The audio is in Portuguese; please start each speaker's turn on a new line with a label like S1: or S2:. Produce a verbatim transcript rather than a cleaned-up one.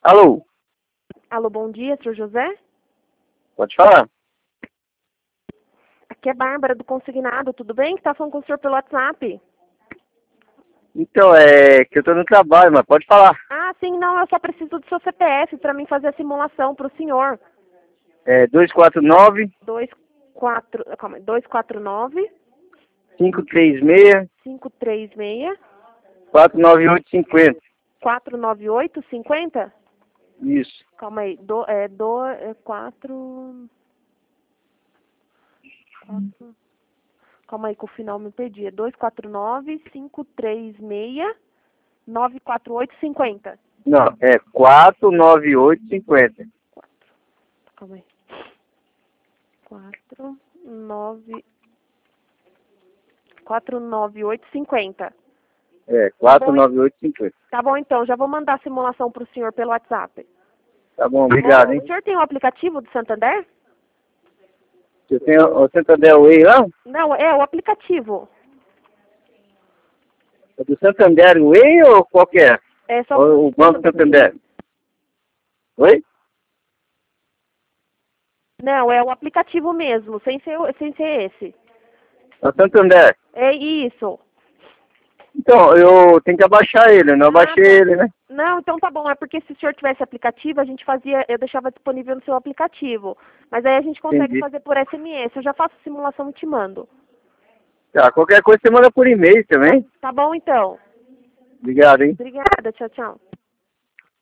S1: Alô?
S2: Alô, bom dia, senhor José?
S1: Pode falar.
S2: Aqui é Bárbara do Consignado, tudo bem? Que tá falando com o senhor pelo WhatsApp.
S1: Então, é que eu tô no trabalho, mas pode falar.
S2: Ah, sim, não, eu só preciso do seu C P F para mim fazer a simulação para o senhor.
S1: É dois quatro nove,
S2: Dois quatro, calma, dois quatro nove,
S1: cinco três seis,
S2: cinco três seis,
S1: quatro nove oito cinco zero.
S2: quatro nove oito cinco zero.
S1: Isso.
S2: Calma aí, do, é, do, é quatro, quatro, calma aí que o final me perdi, é dois quatro nove, cinco três seis, nove quatro oito cinco zero.
S1: Não, é quatro nove oito cinco zero.
S2: Calma aí. Quatro, nove, quatro nove oito cinco zero.
S1: É, quatro nove oito cinco zero.
S2: Tá bom, então, já vou mandar a simulação pro senhor pelo WhatsApp.
S1: Tá bom, obrigado, hein?
S2: O senhor tem o aplicativo do Santander?
S1: Você tem o o Santander Way lá?
S2: Não, é o aplicativo.
S1: É do Santander Way ou qualquer?
S2: É só
S1: Ou o Banco Santander? Oi?
S2: Não, é o aplicativo mesmo, sem ser, sem ser esse.
S1: É o Santander.
S2: É isso.
S1: Então, eu tenho que abaixar ele, eu não
S2: Ah,
S1: abaixei
S2: tá.
S1: ele, né?
S2: Não, então tá bom, é porque se o senhor tivesse aplicativo, a gente fazia, eu deixava disponível no seu aplicativo. Mas aí a gente consegue
S1: Entendi.
S2: fazer por S M S. Eu já faço simulação e te mando.
S1: Tá, qualquer coisa você manda por e-mail também.
S2: Tá bom, então.
S1: Obrigado, hein?
S2: Obrigada, tchau, tchau.